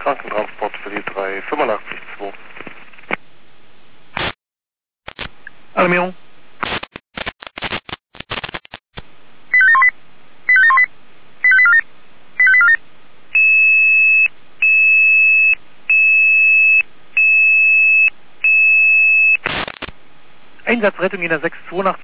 Krankentransport für die 385-2. Alarmierung. Einsatzrettung in der 682